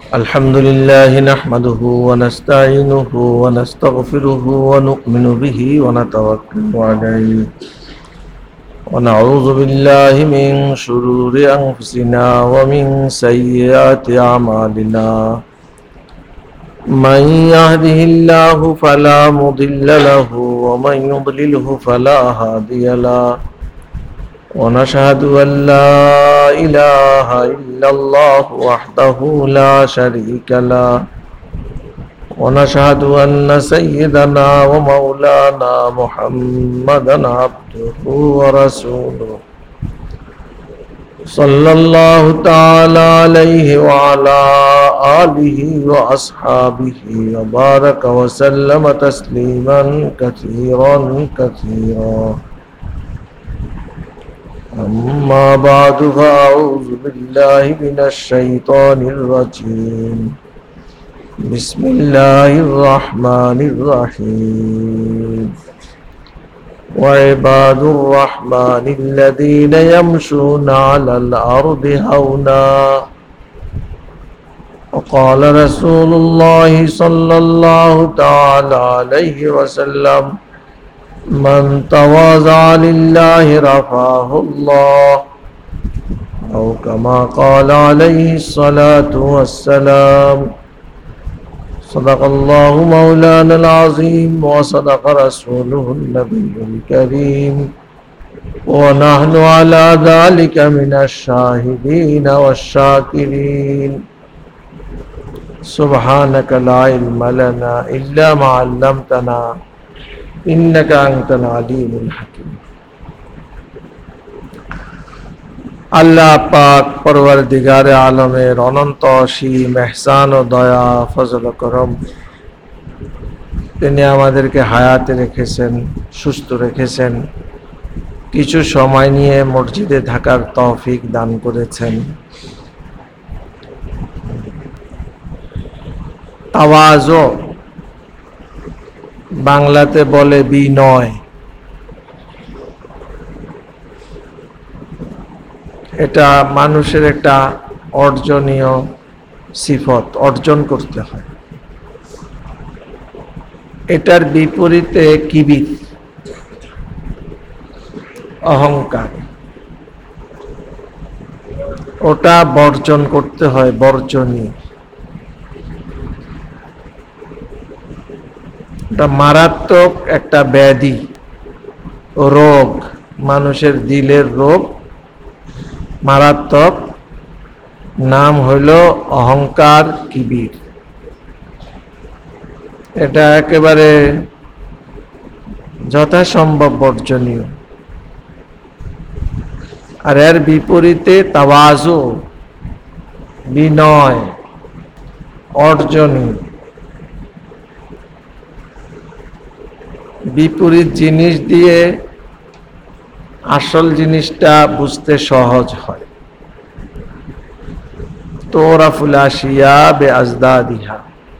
الحمد لله نحمده ونستعينه ونستغفره ونؤمن به ونتوكل عليه ونعوذ بالله من شرور أنفسنا ومن سيئات أعمالنا من يهده الله فلا مضل له ومن يضلله فلا هادي له ونشهد أن لا إله إلا الله وحده لا شريك له ونشهد أن سيدنا ومولانا محمدا عبده ورسوله صلى الله تعالى عليه وعلى آله وأصحابه وبارك وسلم تسليما كثيرا كثيرا أما بعد فأعوذ بالله من الشيطان الرجيم بسم الله الرحمن الرحيم وعباد الرحمن الذين يمشون على الأرض هونا وقال رسول الله صلى الله تعالى عليه وسلم من تواضع لله رفعه الله أو كما قال عليه الصلاة والسلام صدق الله مولانا العظيم وصدق رسوله النبي الكريم ونحن على ذلك من الشاهدين والشاكرين سبحانك لا علم لنا إلا ما علمتنا إنك أنت العليم الحكيم আল্লাহ পাক পরওয়ারদিগারে আলমের অনন্ত অসীম ইহসান ও দয়া ফজল ও করম, তিনি আমাদেরকে হায়াতে রেখেছেন, সুস্থ রেখেছেন, কিছু সময় নিয়ে মসজিদে থাকার তৌফিক দান করেছেন। তাওয়াজু বাংলাতে বলে বিনয়। এটা মানুষের একটা অর্জনীয় সিফত, অর্জন করতে হয়। এটার বিপরীতে কিবির, অহংকার, ওটা বর্জন করতে হয়, বর্জনীয়। এটা মারাত্মক একটা ব্যাধি, রোগ, মানুষের দিলের রোগ, মারাত্মক। নাম হইল অহংকার, কিবির। এটা একেবারে যথাসম্ভব বর্জনীয়। আর এর বিপরীতে তাওয়াজু, বিনয়, অর্জনীয়। বিপরীত জিনিস দিয়ে আসল জিনিসটা বুঝতে সহজ হয়। তুরাফুল আশিয়া বিআজদাদিহা।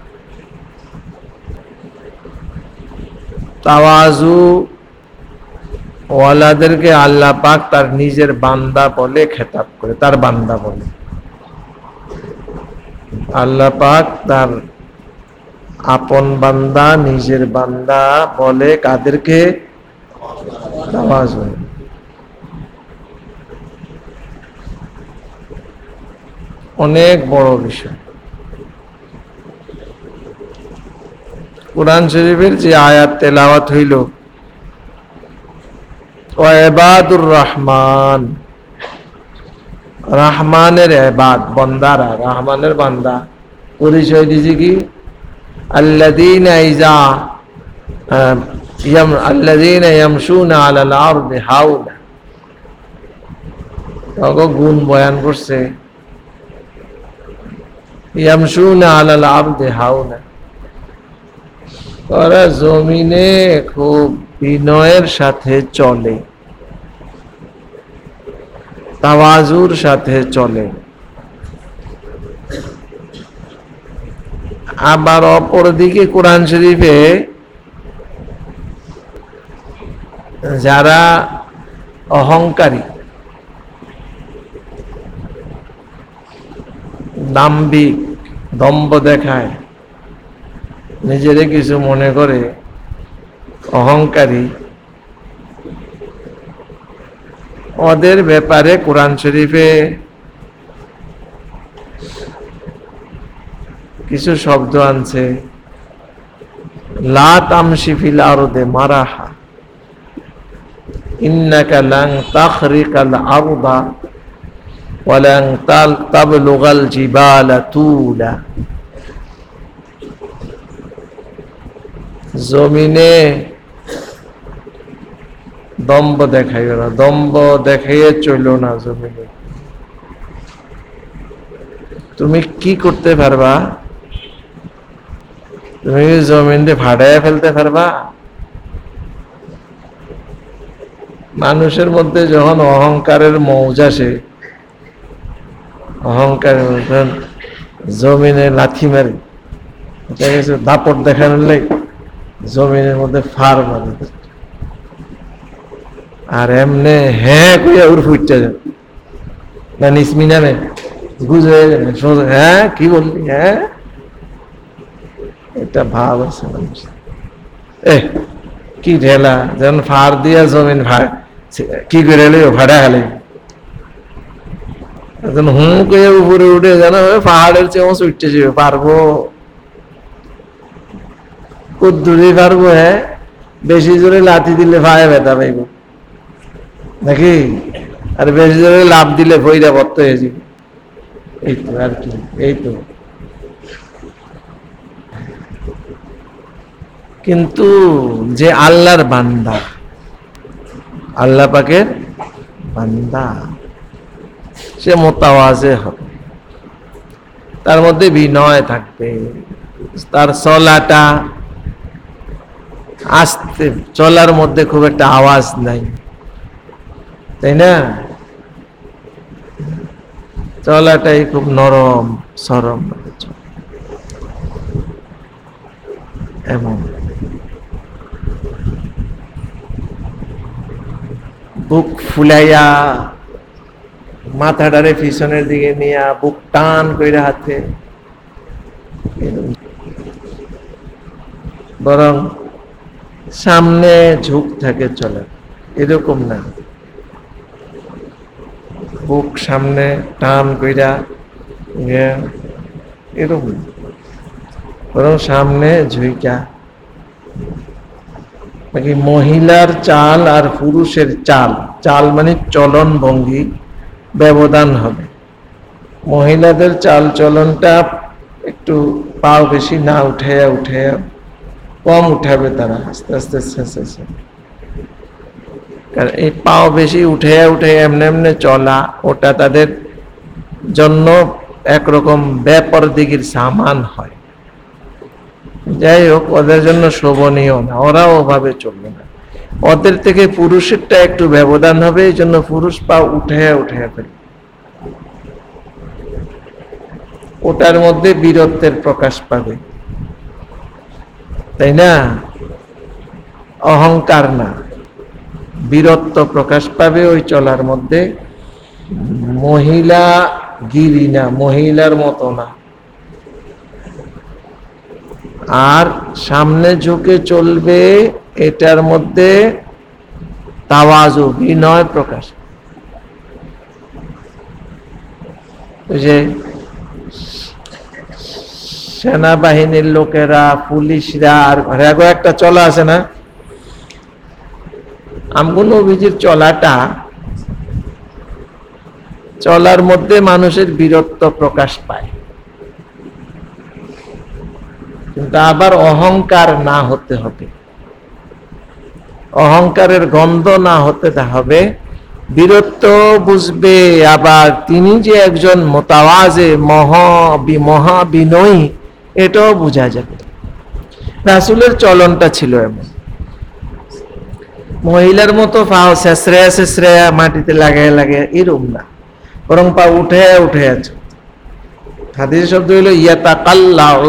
তাওয়াজু ওয়ালাদেরকে আল্লাহ পাক তার নিজের বান্দা বলে খেতাব করে, তার বান্দা বলে। আল্লাহ পাক তার আপন বান্দা, নিজের বান্দা বলে কাদেরকে? তাওয়াজু। অনেক বড় বিষয়। কুরআন শরীফের যে আয়াত তেলাওয়াত হইল, ওয়া ইবাদুর রহমান, রহমানের ইবাদ, বান্দারা, রহমানের বান্দা। পরিচয় দিয়েছে কি? আল্লাযীনা ইয়ামশুনা আলাল আরদি হাওনা। গুণ বয়ান করছে। ইয়ামশুনা আলাল আরদি হাওনা, ওরা জমিনে খুব বিনয়ের সাথে চলে, তাওয়াজুর সাথে চলে। আবার অপরদিকে কোরআন শরীফে যারা অহংকারী, দাম্ভিক, দম্ভ দেখায়, নিজেরে কিছু মনে করে, অহংকারী, ওদের ব্যাপারে কোরআন শরীফে কিছু শব্দ আনছে, লা তামশি ফিল আরদে মারাহা ইন্নাকা লান তাখরিকাল আরদা ওয়া লান তাবলুগাল জিবালা তুলা। জমিনে দম্ভ দেখাইও না, দম্ভ দেখাইয়ে চলো না জমিনে। তুমি কি করতে পারবা? তুমি জমিনে ভাড়ায় ফেলতে পারবা? মানুষের মধ্যে যখন অহংকারের মৌজ আসে, অহংকারের জমিনে লাথি মারে, দাপট দেখানোর লাই জমিনের মধ্যে ফার মারে, আর এমনে হ্যাঁ কইয়া উর ফুটতে যান না, নিসমি নামে বুঝে হ্যাঁ কি বললি, হ্যাঁ এটা ভাব আছে মানুষ। কি ঢেলা যেন ফার দিয়া জমিন কি করে ভাড়া হেলে, হুম কে উপরে উঠে যেন পাহাড়ের চেয়ে উঠতে যাবে, পারবো কদ্দুরি পারবো? হ্যাঁ, বেশি জোরে লাথি দিলে পায়ে ব্যথা পাইব নাকি, আর বেশি জোরে লাভ দিলে ভইরা বত্ত হয়ে যাবে। এই তো আর কি, এই তো। কিন্তু যে আল্লাহর বান্দা, আল্লাহ পাকের বান্দা, সে মোতাওয়াজে হবে, তার মধ্যে বিনয় থাকবে, তার চলাটা আস্তে, চলার মধ্যে খুব একটা আওয়াজ নাই, তাই না? চলাটাই খুব নরম সরম, এমন বুক ফুলাইয়া মাথাটারে পিছনের দিকে নিয়ে বুক টান কইরা হাতে, বরং সামনে ঝুঁক থাকে চলে, এরকম না, বুক সামনে টান কইরা এরকম, বরং সামনে ঝুঁকা। নাকি মহিলার চাল আর পুরুষের চাল, চাল মানে চলন ভঙ্গি ব্যবধান হবে। মহিলাদের চাল চলনটা একটু পাও বেশি না উঠে উঠে কম উঠাবে, তারা আস্তে আস্তে আস্তে, কারণ এই পাও বেশি উঠে উঠে এমনি এমনি চলা, ওটা তাদের জন্য একরকম বেপরদিগির সামান হয়। যাই হোক, ওদের জন্য শোভনীয় না, ওরাও ওভাবে চলবে না। ওদের থেকে পুরুষেরটা একটু ব্যবধান হবে, এই জন্য পুরুষ পা উঠে উঠে ফেলে, ওটার মধ্যে বীরত্বের প্রকাশ পাবে, তাই না? অহংকার না, বীরত্ব প্রকাশ পাবে ওই চলার মধ্যে। মহিলা গিরি না, মহিলার মতো না, আর সামনে ঝুঁকে চলবে, এটার মধ্যে তাওয়াজু, বিনয় প্রকাশ। যে সেনাবাহিনীর লোকেরা, পুলিশরা, আর ঘরে একটা চলা আছে না, আমগুলো নবীজির চলাটা, চলার মধ্যে মানুষের বীরত্ব প্রকাশ পায়, কিন্তু আবার অহংকার না হতে হবে, অহংকারের গন্ধ না হতে হবে, বীরত্ব বুঝবে। আবার তিনি যে একজন মোতাওয়াজে মহা বিনয়ী, এটাও বোঝা যাবে। রাসূলের চলনটা ছিল এমন, মহিলার মতো পাও শেষরায়া শেষরায়া মাটিতে লাগায় লাগায় এরকম না, বরং পা উঠে উঠে আছে। হাদিস শব্দ হইল ইয়াতাকাল্লাউ,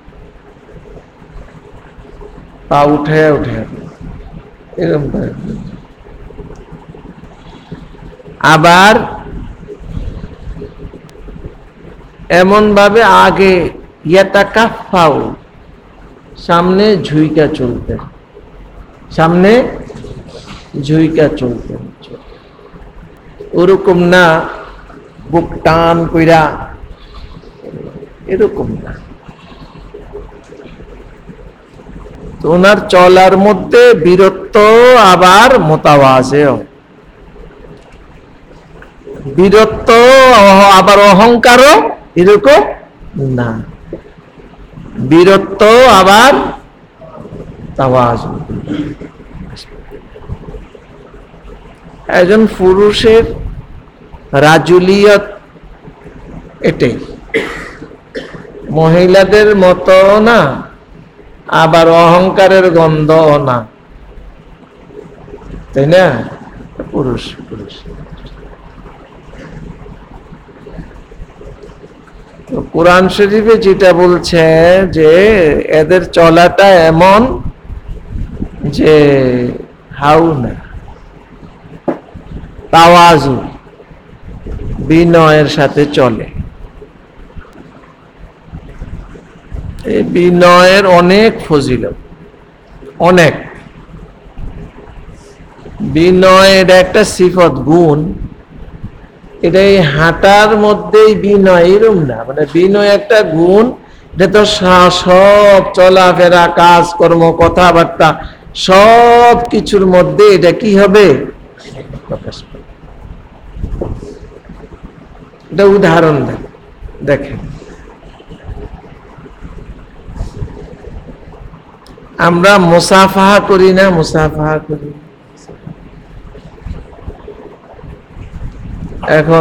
পা উঠে উঠে এরকম। আবার এমন ভাবে আগে ইয়াতাকাফাউ, সামনে ঝুইকা চলতেন, সামনে ঝুইকা চলতেন। ওরকম না বুক টান কইরা, এরকম না। তো ওনার চলার মধ্যে বীরত্ব আবার মোতাওয়াজেও, বীরত্ব আবার অহংকারও এরকম না, বীরত্ব আবার তাওয়াজু। একজন পুরুষের রাজুলিয়ত এটাই, মহিলাদের মতো না, আবার অহংকারের গন্ধ না, তাই না? পুরুষ পুরুষ। কোরআন শরীফে যেটা বলছে যে এদের চলাটা এমন যে হাউ না, তাওয়াজু, বিনয়ের সাথে চলে। এই বিনয়ের অনেক ফজিলত, অনেক। বিনয়ের একটা সিফত, গুণ, এটা এই হাঁটার মধ্যেই বিনয়, এরম না, মানে বিনয় একটা গুণ। এটা তো সব চলাফেরা, কাজকর্ম, কথাবার্তা, সব কিছুর মধ্যে এটা কি হবে, প্রকাশ পাবে। এটা উদাহরণ দেখেন, আমরা মুসাফাহা করি না, মুসাফাহা করি। এখন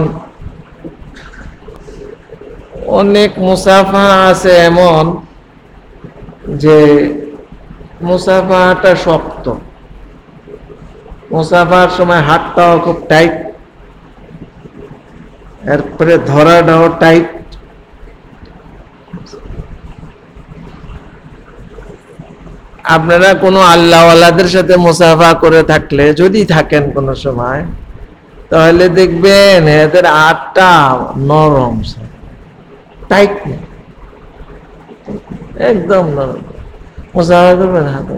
অনেক মুসাফাহা আছে এমন যে মুসাফাহাটা শক্ত, মুসাফাহার সময় হাতটাও খুব টাইট, এরপরে ধরাটাও টাইট। আপনারা কোনো আল্লাহওয়ালাদের সাথে মুসাফা করে থাকলে, যদি থাকেন কোনো সময়, তাহলে দেখবেন এদের হাতটা নরম, টাইট নেই, একদম নরম। মুসাফা করবেন হাত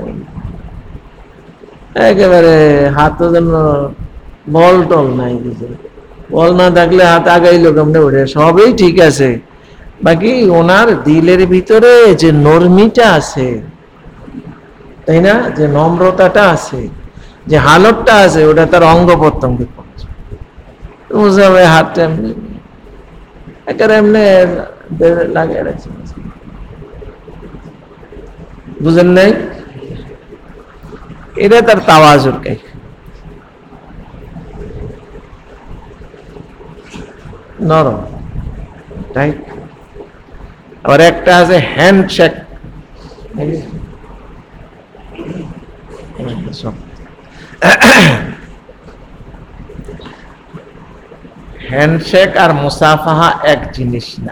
একেবারে, হাতও যেন বল টল নাই, কিছু বল না থাকলে হাত আগাইলো কেমনে উঠে, সবই ঠিক আছে, বাকি ওনার দিলের ভিতরে যে নরমিটা আছে, তাই না, যে নম্রতাটা আছে, যে হালতটা আছে, ওটা তার অঙ্গ প্রত্যঙ্গে হাতটা এমনি একেবারে এমনি লাগিয়ে রাখছে, বুঝেন নাই? এটা তার তাওয়াজুর কাই, নরম, তাই। আবার একটা আছে হ্যান্ডশেক, হ্যান্ডশেক আর মুসাফাহা এক জিনিস না,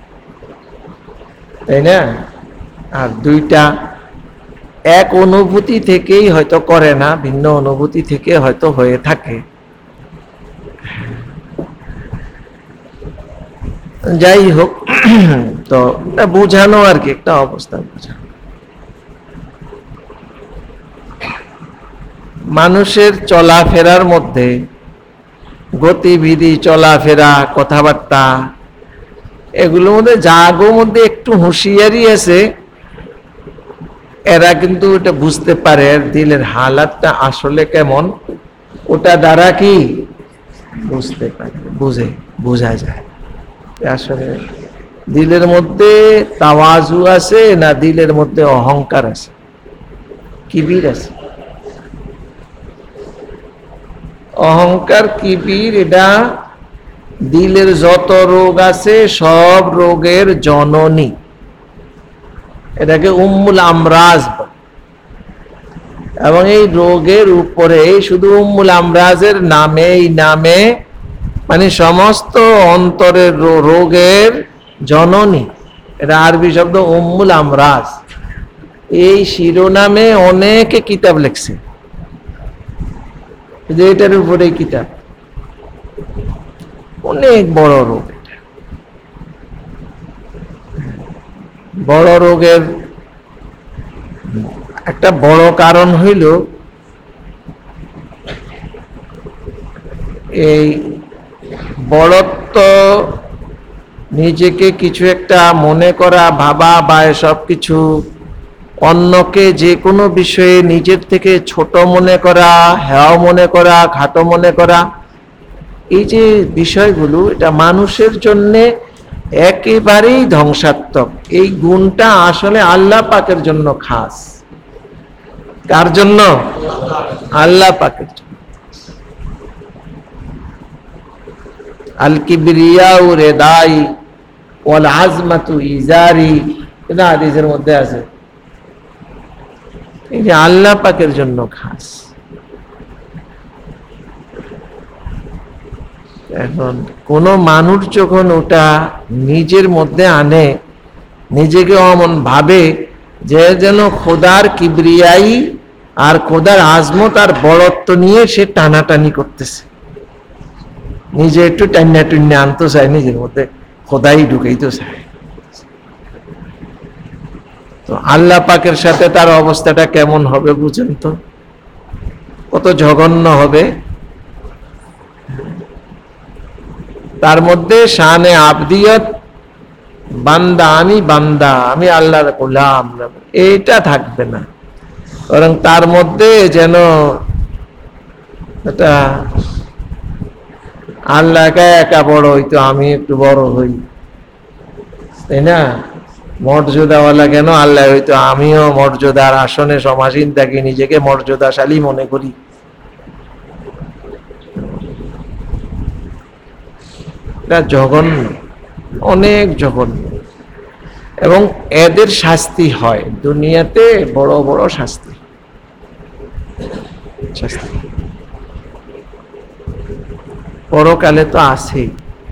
তাই না? আর দুইটা এক অনুভূতি থেকেই হয়তো করে না, ভিন্ন অনুভূতি থেকে হয়তো হয়ে থাকে। যাই হোক, তো এটা বোঝানো আর কি, একটা অবস্থা বোঝানো। মানুষের চলাফেরার মধ্যে, গতিবিধি, চলাফেরা, কথাবার্তা, এগুলোর মধ্যে জাগোর মধ্যে একটু হুঁশিয়ারি আছে, এরা কিন্তু এটা বুঝতে পারে দিলের হালাতটা আসলে কেমন, ওটা দ্বারা কি বুঝতে পারে, বোঝা যায় আসলে দিলের মধ্যে তাওয়াজু আছে না দিলের মধ্যে অহংকার আছে, কিবির আছে। অহংকার, কিবির, এটা দিলের যত রোগ আছে সব রোগের জননী, এটাকে উম্মুল আমরাজ। এবং এই রোগের উপরে শুধু উম্মুল আমরাজের নামে মানে সমস্ত অন্তরের রোগের জননী, এটা আরবি শব্দ উম্মুল আমরাজ। এই শিরোনামে অনেকে কিতাব লিখছে, যে এটার উপরে কিতাব, অনেক বড় রোগ এটা। বড় রোগের একটা বড় কারণ হইল এই বড়ত্ব, নিজেকে কিছু একটা মনে করা, ভাবা বা সব কিছু, অন্যকে যে কোনো বিষয়ে নিজের থেকে ছোট মনে করা, হেয় মনে করা, খাটো মনে করা, এই যে বিষয়গুলো, এটা মানুষের জন্যে একেবারেই ধ্বংসাত্মক। এই গুণটা আসলে আল্লাহ পাকের জন্য খাস। কার জন্য? আল্লাহ পাকের জন্য। আল কিবরিয়াউ রিদাই ওয়াল আজমাতু ইজারি, এটা হাদিসের মধ্যে আছে। এই যে আল্লাহ পাকের জন্য খাস। এখন কোন মানুষ যখন ওটা নিজের মধ্যে আনে, নিজেকে অমন ভাবে যে যেন খোদার কিবরিয়াই আর খোদার আজমত আর বড়ত্ব নিয়ে সে টানাটানি করতেছে, নিজে একটু টান্না টুন্না আনতে চায়, নিজের মধ্যে খোদাই ঢুকাইতে চায়। তো আল্লাহ পাকের সাথে তার অবস্থাটা কেমন হবে বুঝেন তো, কত জঘন্য হবে। তার মধ্যে শানে আবদিয়ত, বান্দা, আমি বান্দা, আমি আল্লাহর গোলাম, এইটা থাকবে না। বরং তার মধ্যে যেন এটা আল্লাহ একা বড় হইতো, আমি একটু বড় হই, তাই না? মর্যাদাওয়ালা কেন আল্লাহ হইতো, আমিও মর্যাদার আসনে সমাসীন থাকি, নিজেকে মর্যাদাশালী মনে করি। এটা জঘন্য, অনেক জঘন্য। এবং এদের শাস্তি হয় দুনিয়াতে, বড় বড় শাস্তি। শাস্তি পরকালে তো আছেই।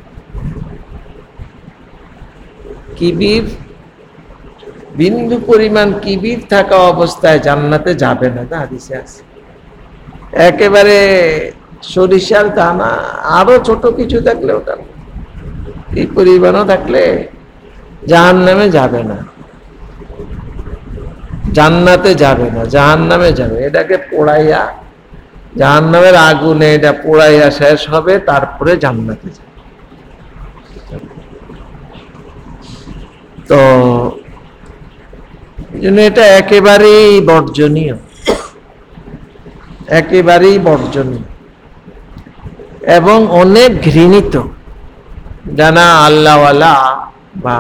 কিবির, বিন্দু পরিমাণ কিবির থাকা অবস্থায় জান্নাতে যাবে না, তা হাদিসে আছে। একেবারে সরিষার দানা আরো ছোট কিছু থাকলে, ওটা এই পরিমাণও থাকলে জাহান্নামে যাবে না, জান্নাতে যাবে না, জাহান্নামে যাবে। এটাকে পোড়াইয়া, জাহান্নামের আগুনে এটা পোড়াইয়া শেষ হবে, তারপরে জান্নাতে যাবে। তো এই জন্য এটা একেবারেই বর্জনীয়, একেবারেই বর্জনীয় এবং অনেক ঘৃণিত। জানা আল্লাহওয়ালা বা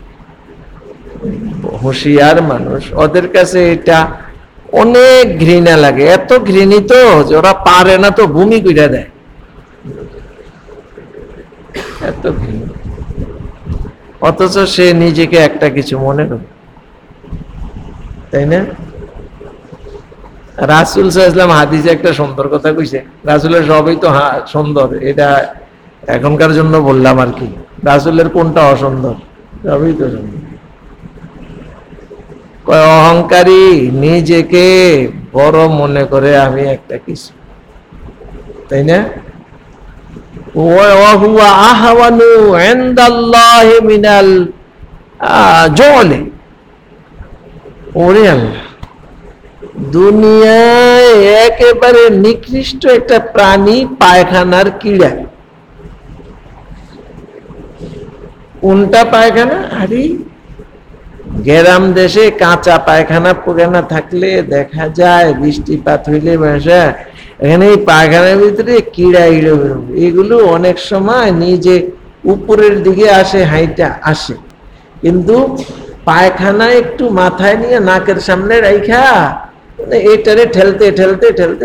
হুঁশিয়ার মানুষ, ওদের কাছে এটা অনেক ঘৃণা লাগে। এত ঘৃণিত যে ওরা পারে না তো ভূমি কইরা দেয়, এত ঘৃণা। অথচ সে নিজেকে একটা কিছু মনে করে, তাই না? রাসূল সাল্লাল্লাহু আলাইহি ওয়াসাল্লাম হাদিসে একটা সুন্দর কথা কইছে। রাসূলের সবই তো সুন্দর, এটা এখনকার জন্য বললাম আর কি। রাসূলের কোনটা অসুন্দর? সবই তো সুন্দর। অহংকারী, নিজেকে বড় মনে করে আমি একটা কিছু, তাই না? ওয়া আহওয়ানু ইনদাল্লাহি মিনাল জলি। ওরে আল্লাহ, দুনিয়ায় একেবারে নিকৃষ্ট একটা প্রাণী পায়খানার কিড়া। কোনটা পায়খানা? আরে গ্রাম দেশে কাঁচা পায়খানা পুরানা থাকলে দেখা যায়, বৃষ্টিপাত হইলে বাসা, এখানে এই পায়খানার ভিতরে কিড়া ইড়ে বেরোবে। এগুলো অনেক সময় নিজে উপরের দিকে আসে, হাইটা আসে, কিন্তু পায়খানা একটু মাথায় নিয়ে নাকের সামনে রাইখা এটারে ঠেলতে ঠেলতে ঠেলতে,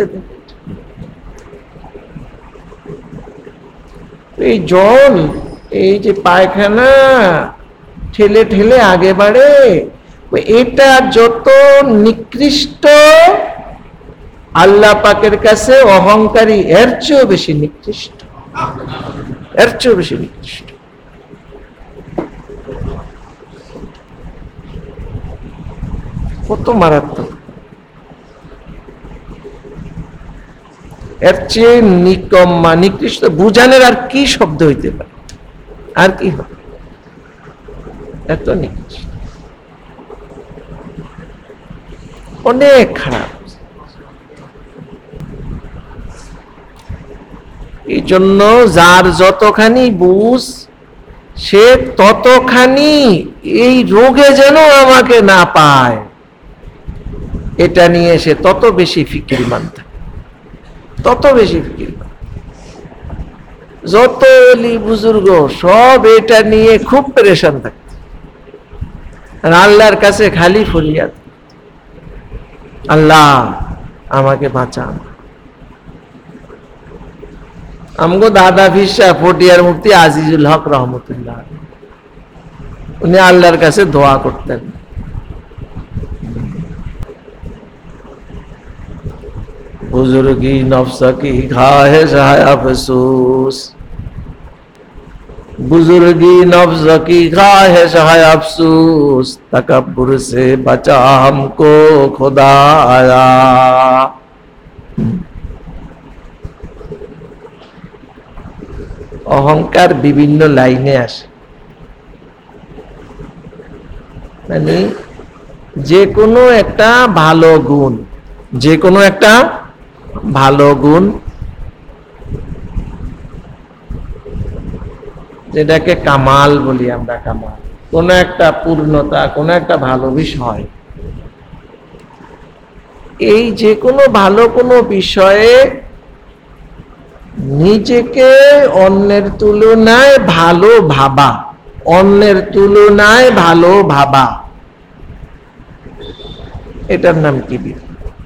এই জল, এই যে পায়খানা ঠেলে ঠেলে আগে বাড়ে, এটা যত নিকৃষ্ট, আল্লাহ পাকের কাছে অহংকারী এর চেয়েও বেশি নিকৃষ্ট, এর চেয়েও বেশি নিকৃষ্ট। কত মারাত্মক! এর চেয়ে নিকম্মা, নিকৃষ্ট বুঝানোর আর কি শব্দ হইতে পারে? আর কি হবে? এত নিকৃষ্ট। অনেক খারাপ। এই জন্য যার যতখানি বুঝ সে ততখানি এই রোগে যেন আমাকে না পায়, এটা নিয়ে সে তত বেশি ফিকিরমান থাকে, তত বেশি ফিকিরমান। যত অলি বুজুর্গ সব এটা নিয়ে খুব পেরেশান থাকে, আল্লাহর কাছে খালি ফরিয়াদ, আল্লাহ আমাকে বাঁচান। আমগো দাদা ফিসা ফটিয়ার মুফতি আজিজুল হক রহমতুল্লাহ, উনি আল্লাহর কাছে দোয়া করতেন, বুজুর্গি নফস কি খাহে শাহ আফসোস, बुजुर्गी नफ्स की खाहिश है अफसोस, तकब्बुर से बचा हमको खुदाया। অহংকার বিভিন্ন লাইনে আসে, মানে যে কোনো একটা ভালো গুণ, যে কোনো একটা ভালো গুণ যেটাকে কামাল বলি আমরা, কামাল কোন একটা পূর্ণতা, কোন একটা ভালো বিষয়, এই যে কোনো ভালো কোনো বিষয়ে নিজেকে অন্যের তুলনায় ভালো ভাবা, অন্যের তুলনায় ভালো ভাবা, এটার নাম কিবির।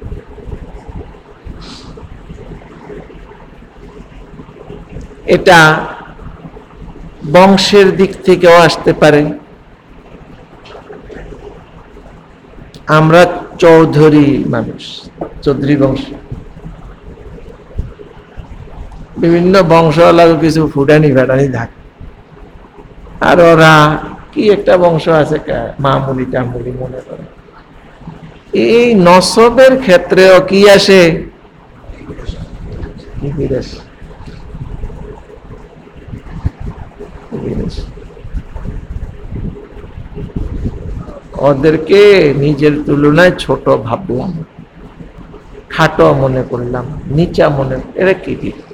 এটা বংশের দিক থেকেও আসতে পারে। আমরা চৌধুরী মানুষ, চৌধুরী বংশ, বিভিন্ন বংশওয়ালা কিছু ফুটানি ফেটানি থাকে, আর ওরা কি একটা বংশ আছে মামুলি টামুলি মনে করে। এই নসবের ক্ষেত্রেও কি আসে, কিবির আসে। ওদেরকে নিজের তুলনায় ছোট ভাবলাম, খাটো মনে করলাম, নিচা মনে, এরা কি?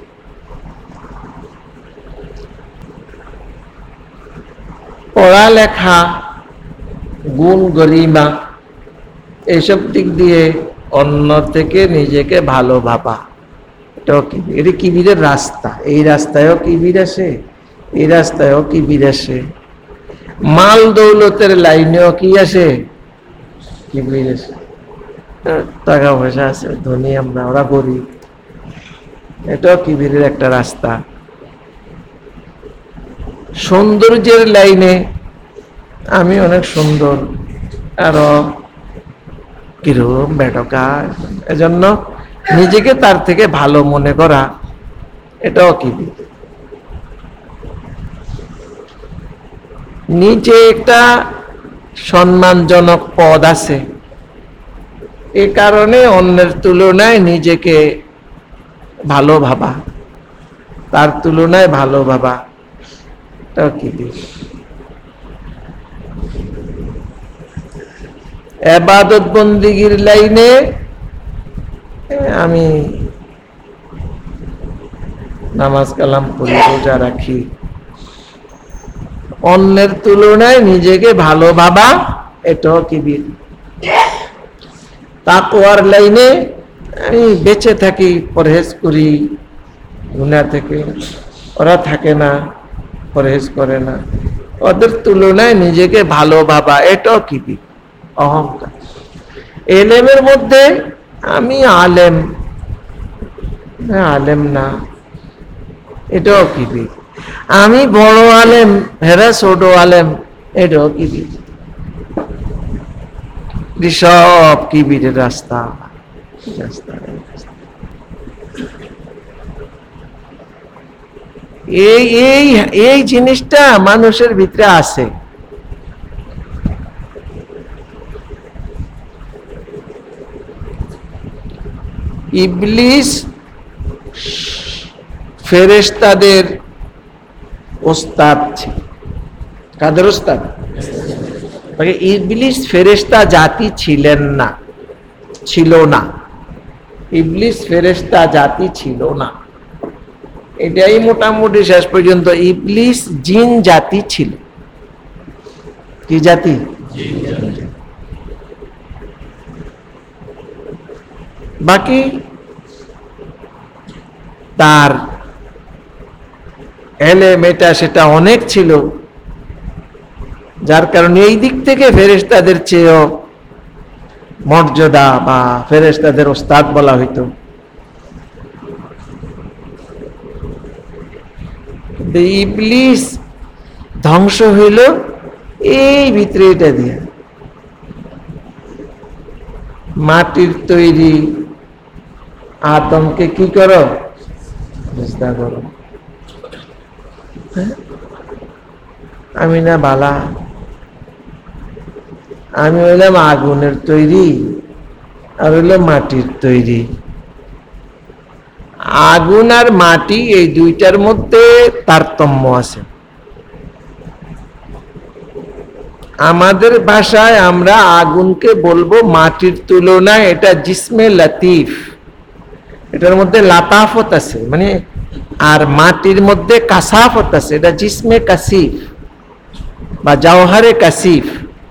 পড়ালেখা, গুণ গরিমা, এইসব দিক দিয়ে অন্য থেকে নিজেকে ভালো ভাবা, এটাও কিবির। এটা কিবিরের রাস্তা। এই রাস্তায়ও কিবির আসে, এই রাস্তায়ও কিবির আসে। মাল দৌলতের লাইনেও কি আসে, কিবির আসে। টাকা পয়সা আছে, ধনী আমরা, ওরা গরিব, এটাও কিবিরের একটা রাস্তা। সৌন্দর্যের লাইনে আমি অনেক সুন্দর, আরো কিরম বেটকা, এজন্য নিজেকে তার থেকে ভালো মনে করা, এটাও কিবির। নিচে একটা সম্মানজনক পদ আছে, এ কারণে অন্যের তুলনায় নিজেকে ভালো ভাবা, তার তুলনায় ভালো ভাবা, এটাও কিবির। ইবাদত বন্দিগির লাইনে আমি নামাজ কালাম পড়ি, রোজা রাখি, অন্যের তুলনায় নিজেকে ভালো ভাবা, এটাও কিবির। তাকওয়ার লাইনে আমি বেঁচে থাকি, পরহেজ করি গুনাহ থেকে, ওরা থাকে না, পরহেজ করে না, ওদের তুলনায় নিজেকে ভালো ভাবা, এটাও কিবির, অহংকার। এলেমের মধ্যে আমি আলেম, আলেম না, এটাও কিবির। আমি বড় আলেম, হেরা ছোট আলেম, এটাও কিবির। সব কিবিরের রাস্তা। এই এই এই জিনিসটা মানুষের ভিতরে আছে। ইবলিস ফেরেশতাদের ওস্তাদ ছিল। কাদের ওস্তাদ? ইবলিস ফেরেশতা জাতি ছিলেন না, ছিল না, ইবলিস ফেরেশতা জাতি ছিল না। এটাই মোটামুটি শেষ পর্যন্ত ইবলিস জিন জাতি ছিল। কি জাতি? বাকি তার এলেম এটা সেটা অনেক ছিল, যার কারণে এই দিক থেকে ফেরেশতাদের চেয়েও মর্যাদা বা ফেরেশতাদের ওস্তাদ বলা হইতো। ইবলিস ধ্বংস হইল এই ভিতরে এটা দিয়ে, মাটির তৈরি আদমকে কি করো? চেষ্টা করো। আমি না বালা, আমি হইলাম আগুনের তৈরি আর হইলাম মাটির তৈরি। আগুন আর মাটি এই দুইটার মধ্যে তারতম্য আছে। আমাদের ভাষায় আমরা আগুনকে বলবো মাটির তুলনায় এটা জিসমে লতিফ, এটার মধ্যে লাতাফত আছে, মানে আর মাটির মধ্যে কাসাফত আছে, এটা জিসমে কাসিফ বা জওহারে কাসিফ।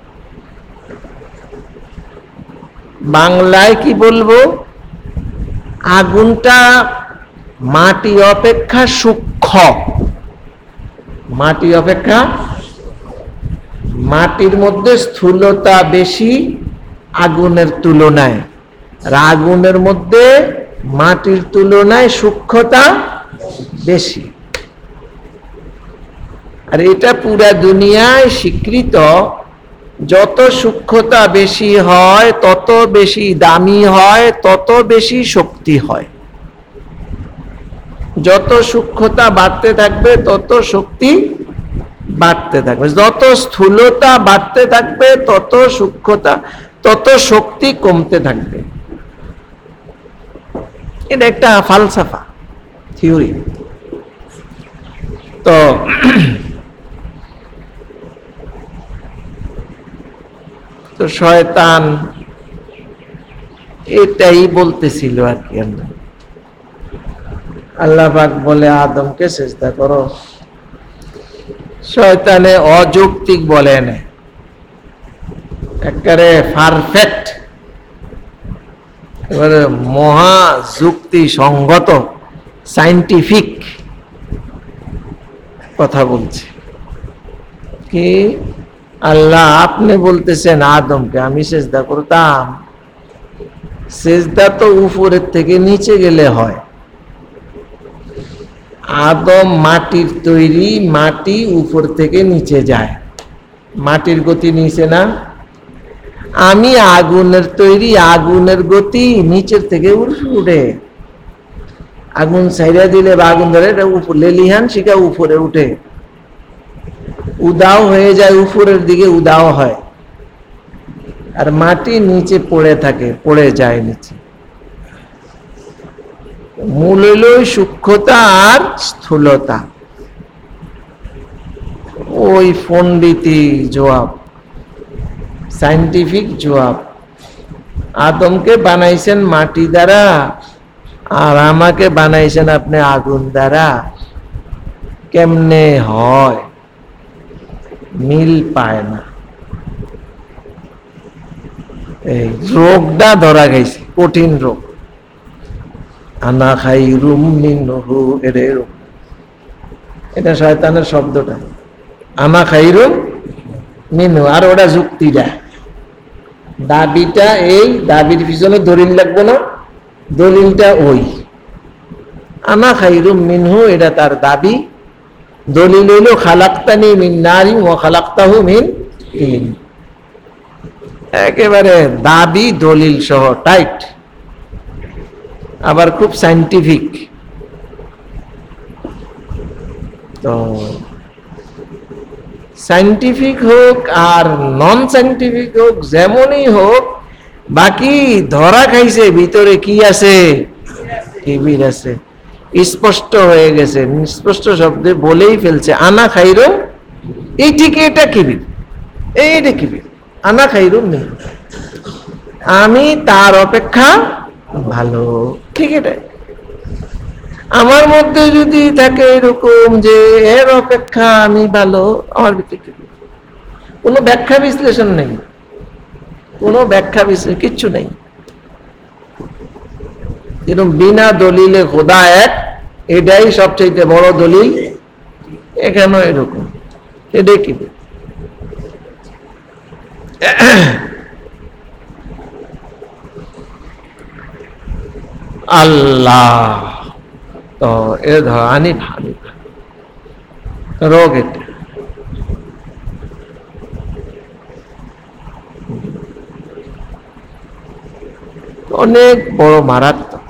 বাংলায় কি বলবো? আগুনটা মাটি অপেক্ষা সূক্ষ্ম, মাটি অপেক্ষা, মাটির মধ্যে স্থূলতা বেশি আগুনের তুলনায়, আর আগুনের মধ্যে মাটির তুলনায় সূক্ষ্মতা বেশি। আর এটা পুরা দুনিয়ায় স্বীকৃত, যত সূক্ষ্মতা বেশি হয় তত বেশি দামি হয়, তত বেশি শক্তি হয়। যত সূক্ষ্মতা বাড়তে থাকবে তত শক্তি বাড়তে থাকবে, যত স্থূলতা বাড়তে থাকবে তত সূক্ষ্মতা, তত শক্তি কমতে থাকবে। এটা একটা ফালসাফা থিওরি। তো তো শয়তান এটাই বলতেছিল আর কি। আল্লাহ পাক বলে আদমকে সিজদা করো, শয়তানে অযৌক্তিক বলে না, একেবারে পারফেক্ট, এবারে মহা যুক্তি সঙ্গত সাইন্টিফিক কথা বলছে। কি আল্লাহ আপনি বলতেছেন আদমকে আমি সিজদা করতাম? সিজদা তো উপরের থেকে নিচে গেলে হয়। আদম মাটির তৈরি, মাটি উপর থেকে নিচে যায়, মাটির গতি নিচে না। আমি আগুনের তৈরি, আগুনের গতি নিচের থেকে উঠে। আগুন ছাইড়া দিলে বা আগুন ধরে উপর লেলিহান শিখা উপরে উঠে, উদাও হয়ে যায়, উপরের দিকে উদাও হয়, আর মাটি নিচে পড়ে থাকে, পড়ে যায় নিচে। মূল হইল সূক্ষ্মতা আর স্থূলতা। ওই পণ্ডিতি জবাব, সাইন্টিফিক জবাব। আদমকে বানাইছেন মাটি দ্বারা আর আমাকে বানাইছেন আপনি আগুন দ্বারা, কেমনে হয়? মিল পায় না। এই রোগটা ধরা গেছে, কঠিন রোগ। আনা খাইরুম মিনহু, এটা শয়তানের শব্দটা, আনা খাইরুম মিনহু। আর ওটা যুক্তিটা, দাবিটা এই, দাবির পিছনে দলিল লাগবে না, দলিলটা ওই আনা খাইরুম মিনহু, এটা তার দাবি। দলিল হইল খালাক্তানি মিন নারিন ওয়া খালাক্তাহু মিন তিন। একেবারে দাবি দলিল সহ টাইট, আবার খুব সাইন্টিফিক। তো সাইন্টিফিক হোক আর নন সাইন্টিফিক হোক, যেমনই হোক, বাকি ধরা খাইছে ভিতরে কি আছে, কিবির আছে, স্পষ্ট হয়ে গেছে, স্পষ্ট শব্দে বলেই ফেলছে আনা খাইরুম, এই ঠিক এটা কিবির, এইটা কিবির, আনা খাইরুম নেই। আমি তার অপেক্ষা ভালো। ঠিক এটাই। আমার মধ্যে যদি থাকে এরকম যে এর অপেক্ষা আমি ভালো, আমার ভিতরে কোনো ব্যাখ্যা বিশ্লেষণ নেই, কোনো ব্যাখ্যা বিশ্লেষণ কিচ্ছু নেই। যেরকম বিনা দলিলে খোদা এক, এটাই সবচেয়ে বড় দলিল। এখানেও এরকম। এটাই কি আল্লাহ তো এ ধর আনিফ হানিফ রোগ এটা অনেক বড় মারাত্মক।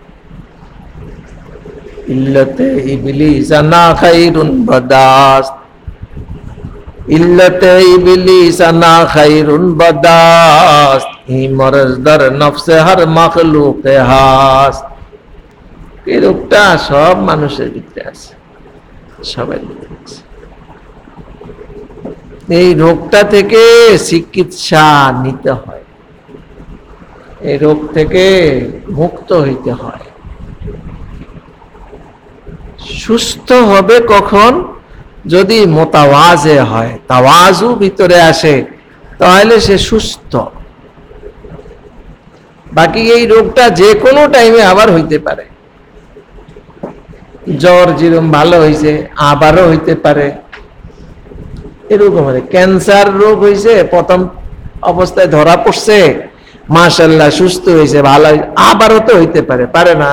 ইল্লাতে ইবলিস আনা খায়রুন বাদাস, ইল্লাতে ইবলিস আনা খায়রুন বাদাস, হি মরজ দর নফসে হর মাখলুকে হাস। এই রোগটা সব মানুষের ভিতরে আছে, সবাই ভিতরে আছে। এই রোগটা থেকে চিকিৎসা নিতে হয়, এই রোগ থেকে মুক্ত হইতে হয়। সুস্থ হবে কখন? যদি মোতাওয়াজে হয়, তাওয়াজু ভিতরে আসে, তাহলে সে সুস্থ। বাকি এই রোগটা যে কোনো টাইমে আবার হইতে পারে। জ্বর যেরকম ভালো হয়েছে আবারও হইতে পারে, এরকম হয়। ক্যান্সার রোগ হয়েছে, প্রথম অবস্থায় ধরা পড়ছে, মাশাআল্লাহ সুস্থ হয়েছে, ভালো, আবারও তো হইতে পারে, পারে না?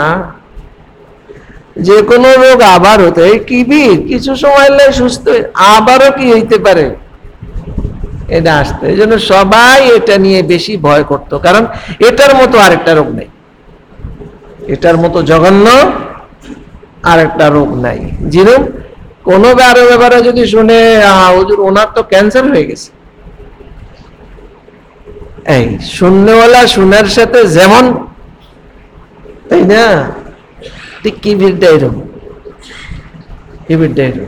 যে কোনো রোগ আবার হতে, এই কিবির কিছু সময় সুস্থ আবারও কি হইতে পারে, এটা আসতে। এই জন্য সবাই এটা নিয়ে বেশি ভয় করত, কারণ এটার মতো আরেকটা রোগ নেই, এটার মতো জঘন্য আরেকটা রোগ নাই। যেরকম কোনো ব্যাপারে যদি শুনে হুজুর ওনার তো ক্যান্সার হয়ে গেছে, এই শুননেওয়ালা শোনার সাথে যেমন, তাই না? ঠিক কিবিরটা এরকম, কিবিরটা এরকম,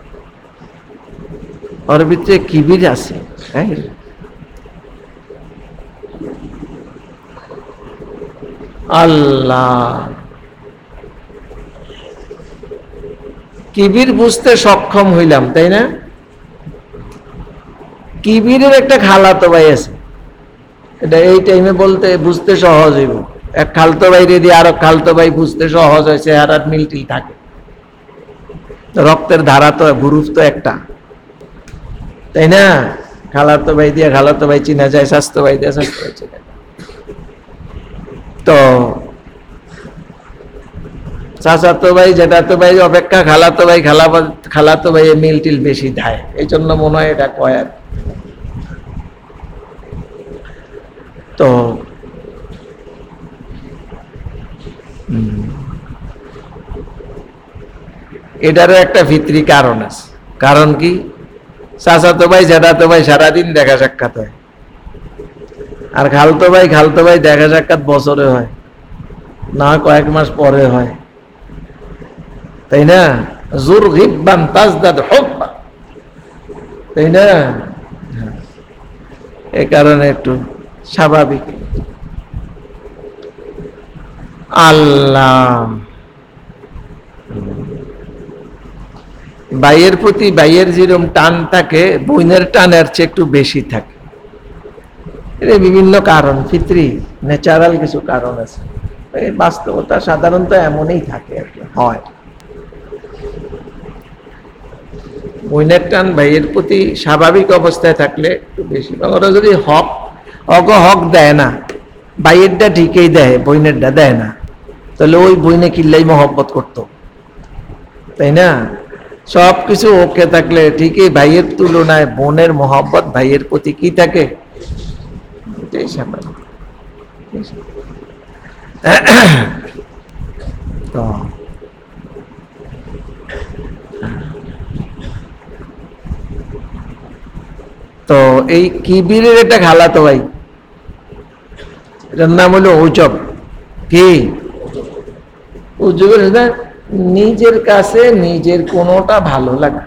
ওর ভিতরে কিবির আছে। আল্লাহ, কিবির বুঝতে সক্ষম হইলাম, তাই না? কিবিরের একটা খালাতো ভাই আছে, এটা এই টাইমে বলতে বুঝতে সহজ হইব। এক খালতো ভাই দিয়ে আরো খালতো ভাই বুঝতে সহজ হয়েছে, আর আর মিলটিল থাকে। রক্তের ধারা তো গ্রুপ তো একটা, তাই না? খালাতো ভাই দিয়ে খালাতো ভাই চিনা যায়, স্বাস্থ্য ভাই দিয়ে স্বাস্থ্য ভাই চিনা যায়। তো চাচাতো ভাই জেঠাতো ভাই অপেক্ষা খালাতো ভাই খালাতো ভাই মিলটিল বেশি দেয়, এই জন্য মনে হয় এটা কয়। আর তো এটারও একটা ভিতরি কারণ আছে। কারণ কি? চাচাতো ভাই জেঠাতো ভাই সারাদিন দেখা সাক্ষাৎ হয়, আর খালতো ভাই দেখা সাক্ষাৎ বছরে হয় না, কয়েক মাস পরে হয়, তাই না? জুর গিববান তাজদাদ হুব্বা, তাই না? এই কারণে একটু স্বাভাবিক। আল্লাহ, ভাইয়ের প্রতি ভাইয়ের যেরকম টান থাকে, বোনের টানের চেয়ে একটু বেশি থাকে। এর বিভিন্ন কারণ, ফিতরি ন্যাচারাল কিছু কারণ আছে। এই বাস্তবতা সাধারণত এমনই থাকে আর কি, হয়। বোনের টান ভাইয়ের প্রতি স্বাভাবিক অবস্থায় থাকলে একটু বেশি। ওরা যদি হক দেয় না, ভাইয়েরটা ঠিকই দেয়, বোনেরটা দেয় না, তাহলে ওই বোনে কিল্লাই মহব্বত করতো, তাই না? সবকিছু ওকে থাকলে ঠিকই ভাইয়ের তুলনায় বোনের মহব্বত ভাইয়ের প্রতি কি থাকে, এটাই স্বাভাবিক। তো এই কিবিরের একটা খালাতো ভাই, এটার নাম হলো উজব। কি উজবের? নিজের কাছে নিজের কোনোটা ভালো লাগে।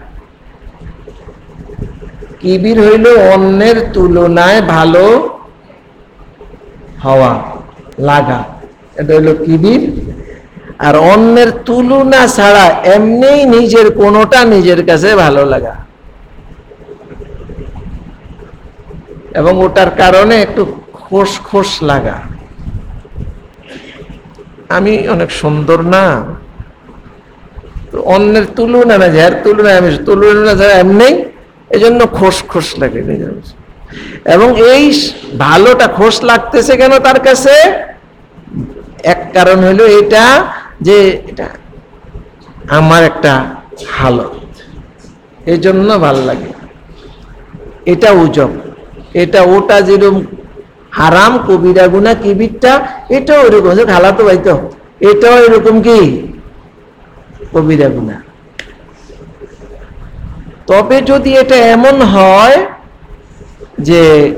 কিবির হইল অন্যের তুলনায় ভালো হওয়া, লাগা, এটা হইল কিবির। আর অন্যের তুলনা ছাড়া এমনি নিজের কোনোটা নিজের কাছে ভালো লাগা, এবং ওটার কারণে একটু খোস খোস লাগা, আমি অনেক সুন্দর না, অন্যের তুলনা না, যার তুলনায় আমি তুলনা ছাড়া এমনি, এই জন্য খোস খোস লাগে নিজের। এবং এই ভালোটা খোস লাগতেছে কেন তার কাছে? এক কারণ হলো এটা যে এটা আমার একটা হালত, এই জন্য ভাল লাগে। এটা উজব, এটা ওটা যেরকম হারাম কবিরা গুনা কিবিরটা, এটাও এরকম খালাতো ভাই তো, এটাও এরকম কি কবিরা গুনা। তবে যদি এটা এমন হয় যে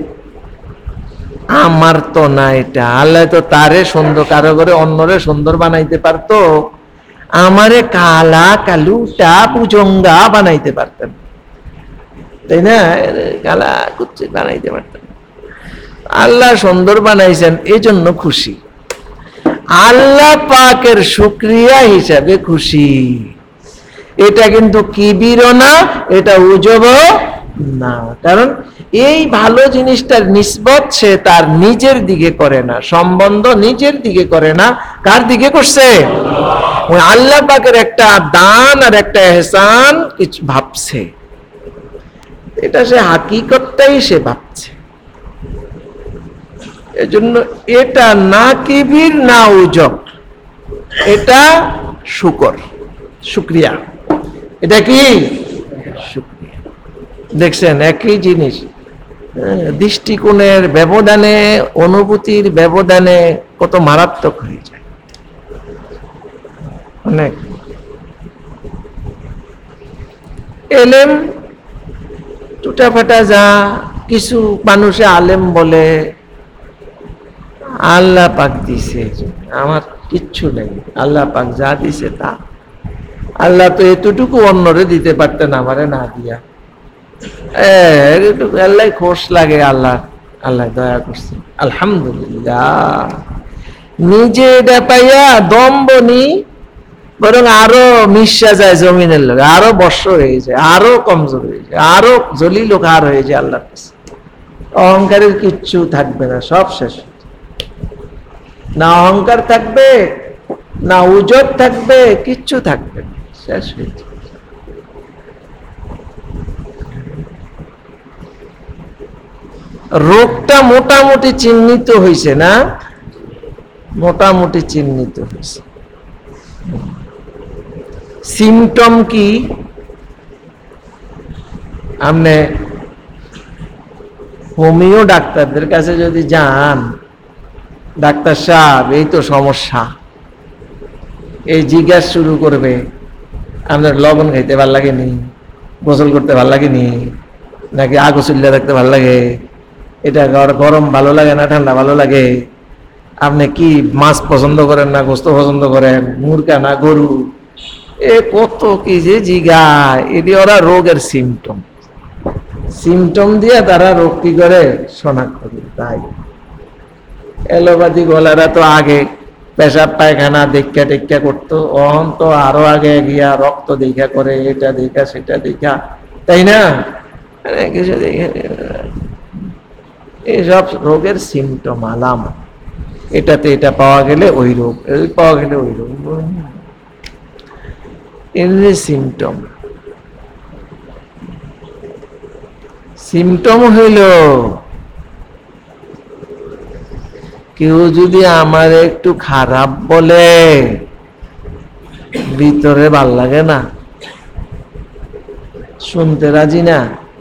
আমার তো না, এটা আল্লাহ তো তারে সুন্দর, কারো করে অন্যরে সুন্দর বানাইতে পারতো, আমারে কালা কালুটা পুজঙ্গা বানাইতে পারতেন, তাই না? কালা কুচ্ছি বানাইতে পারতেন। আল্লাহ সুন্দর বানাইছেন, এই জন্য খুশি, আল্লাহ পাকের শুকরিয়া হিসাবে খুশি। এটা কিন্তু কিবিরও না, এটা উজবও না। কারণ এই ভালো জিনিসটার নিসবত সে তার নিজের দিকে করে না, সম্বন্ধ নিজের দিকে করে না, কার দিকে করছে? ওই আল্লাহ পাকের একটা দান আর একটা এহসান কিছু ভাবছে, এটা সে হাকিকতটাই সে ভাবছে। এজন্য এটা না কিবির না উজব, এটা শুকর, শুকরিয়া। এটা কি শুকরিয়া? দেখছেন একই জিনিস, দৃষ্টিকোণের ব্যবধানে, অনুভূতির ব্যবধানে কত মারাত্মক হয়ে যায়। অনেক এলেম টুটাফাটা যা কিছু মানুষে আলেম বলে, আল্লাহ পাক দিছে, আমার কিচ্ছু নেই, আল্লাহ পাক যা দিছে তা। আল্লাহ তো এতটুকু অন্যরে দিতে পারতেন, আমারে না দিয়া। আল্লাহ খোশ লাগে, আল্লাহ আল্লাহ দয়া করছে, আলহামদুলিল্লাহ। নিজে এটা পাইয়া দম্বনি বরং আরো মিশা যায় জমিনের লোক, আরো বর্ষ হয়ে যায়, আরো কমজোর হয়ে যায়, আরো জলিল আর হয়ে যায় আল্লাহর কাছে। অহংকারের কিচ্ছু থাকবে না, সব শেষ। না অহংকার থাকবে, না উজব থাকবে, কিচ্ছু থাকবে না, শেষ হয়ে যায়। রোগটা মোটামুটি চিহ্নিত হয়েছে না? মোটামুটি চিহ্নিত হয়েছে। সিমটম কি? আপনি হোমিও ডাক্তারদের কাছে যদি যান, ডাক্তার সাহেব এই তো সমস্যা, এই জিজ্ঞাসা শুরু করবে, আপনার লবণ খাইতে ভাল লাগেনি, গোসল করতে ভাল লাগেনি, নাকি আগোসুল্লা রাখতে ভাল লাগে, এটা গরম ভালো লাগে না ঠান্ডা ভালো লাগে, আপনি কি মাছ পছন্দ করেন না গোস্ত পছন্দ করেন, মুরগা না গরু, এ কত কি যে জিগায়। এটি ওরা রোগের সিমটম, সিমটম দিয়ে তারা রোগ কি করে শনাক্ত করে। তাই এলোপাথি গলারা তো আগে পেশাব পায়খানা দেখা টেক্কা করতো, অহন তো আরো আগে গিয়া রক্ত দেখা করে, এটা দেখা সেটা দেখা, তাই না? কিছু দেখে এইসব রোগের সিমটম, আলাম। এটাতে এটা পাওয়া গেলে ওই রোগ, ওই পাওয়া গেলে ওই রোগ, এর সিমটম। সিমটম হইল কেউ যদি আমার একটু খারাপ বলে, ভিতরে ভাল লাগে না, শুনতে রাজি না।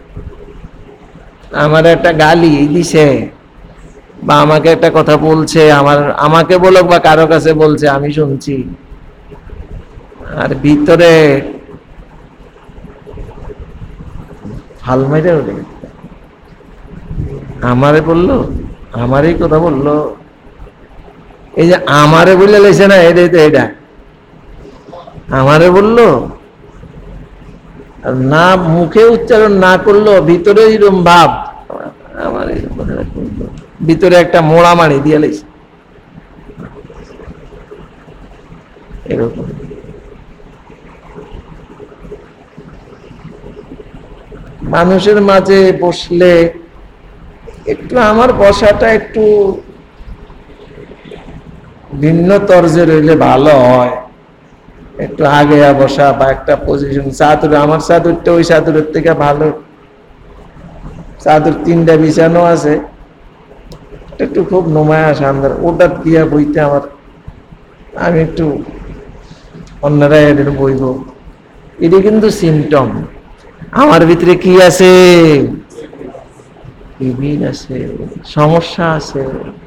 আমার একটা গালি দিছে বা আমাকে একটা কথা বলছে, আমাকে বলুক বা কারো কাছে বলছে, আমি শুনছি, আর ভিতরে ফাল মাইরে উঠে আমারে বললো, আমারই কথা বললো। এই যে আমারে বলে লেছে না, এটাই তো, এটা আমারে বললো, না মুখে উচ্চারণ না করলো, ভিতরে এরকম ভাব, আমার ভিতরে একটা মোড়া মারি দিয়ে লাইছে এরকম। মানুষের মাঝে বসলে একটু আমার বসাটা একটু ভিন্ন তর্জে রইলে ভালো হয়, একটু আগে বসা বা একটা পজিশন। চাদর, আমার চাদরটা ওই চাদরের থেকে ভালো, চাদর 3টা বিছানো আছে, একটু খুব নোমায়া শানদার, ওটা দিয়া বইতে আমার, আমি একটু অন্যরা এদের বইব, এটি কিন্তু সিমটম। আমার ভিতরে কি আছে? বিবির আছে, সমস্যা আছে,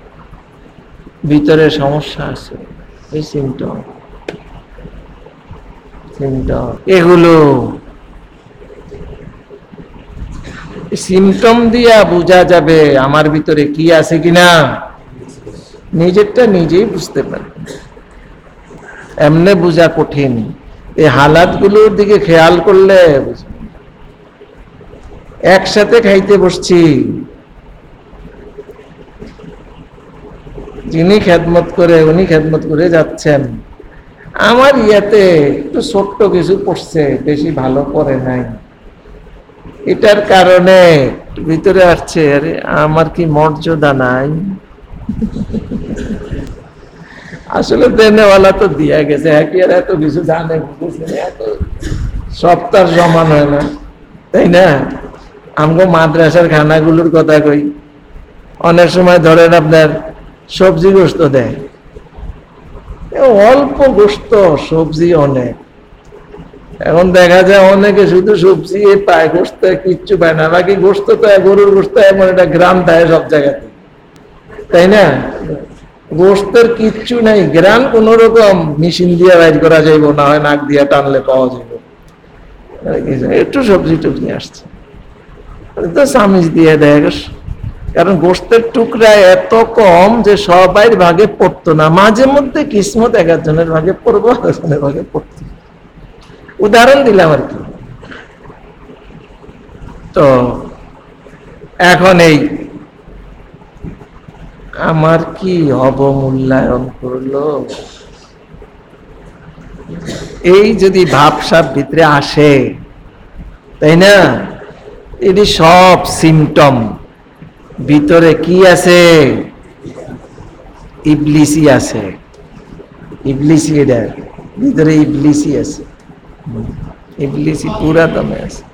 ভিতরে সমস্যা আছে, এই সিমটম। এগুলো সিমটম দিয়া বোঝা যাবে আমার ভিতরে কি আছে কিনা, নিজেরটা নিজেই বুঝতে পারে। এমনে বোঝা কঠিন, এই হালাত গুলোর দিকে খেয়াল করলে। একসাথে খাইতে বসছি, যিনি খেদমত করে উনি খেদমত করে যাচ্ছেন, আমার ইয়াতে একটু ছোট্ট কিছু পড়ছে, বেশি ভালো করে নাই, এটার কারণে ভিতরে আসছে, আরে আমার কি মর্যাদা নাই? আসলে দেনেওয়ালা তো দিয়া গেছে, একই এত কিছু জানে, এত সপ্তাহ সমান হয় না, তাই না? আমগো মাদ্রাসার খানাগুলোর কথা কই, অনেক সময় ধরেন আপনার সবজি গোস্ত দেয়, অল্প গোস্ত, সবজি অনেক। এখন দেখা যায় অনেকে শুধু সবজি পায়, গোস্ত কিচ্ছু পায় না, বাকি গোস্ত তো গরুর গোস্ত এমন একটা গ্রাম থাকে সব জায়গাতে, তাই না? গোস্তের কিচ্ছু নাই, গ্রাম কোন রকম মেশিন দিয়ে বাইর করা যাইব, না হয় নাক দিয়ে টানলে পাওয়া যাইব। একটু সবজি টুকনি আসছে তো চামিচ দিয়ে দেয়, কারণ গোস্তের টুকরা এত কম যে সবাই ভাগে পড়তো না, মাঝে মধ্যে কিসমত এক একজনের ভাগে পড়বো, একজনের ভাগে পড়তো। উদাহরণ দিলাম আর কি। তো এখন এই আমার কি অবমূল্যায়ন করলো, এই যদি ভাবসাব ভিতরে আসে, তাই না? এটি সব সিমটম। ভিতরে কি আছে? ইবলিসি আছে, ইবলিসি, এটা ভিতরে ইবলিসি আছে, ইবলিসি পুরা দমে আছে।